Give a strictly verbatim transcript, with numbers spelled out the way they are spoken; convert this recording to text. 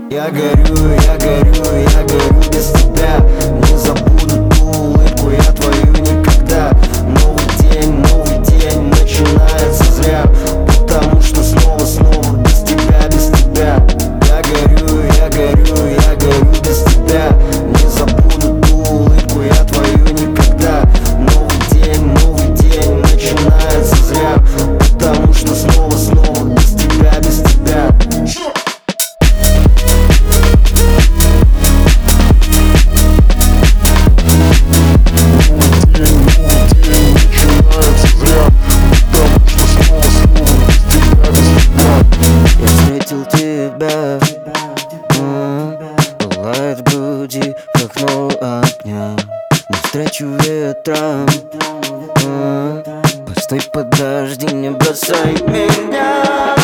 Я горю, я горю, я горю без тебя. Не забуду ту улыбку, я твою никогда. Новый день, новый день начинается зря, потому что снова, снова без тебя, без тебя. Я горю, я горю, я горю без тебя. Не забуду ту улыбку, я твою никогда. Новый день, новый день начинается зря, потому что снова, снова без тебя, без тебя. Тебя пылает в груди, как новый огня. Навстречу ветрам. Постой, подожди, не бросай меня.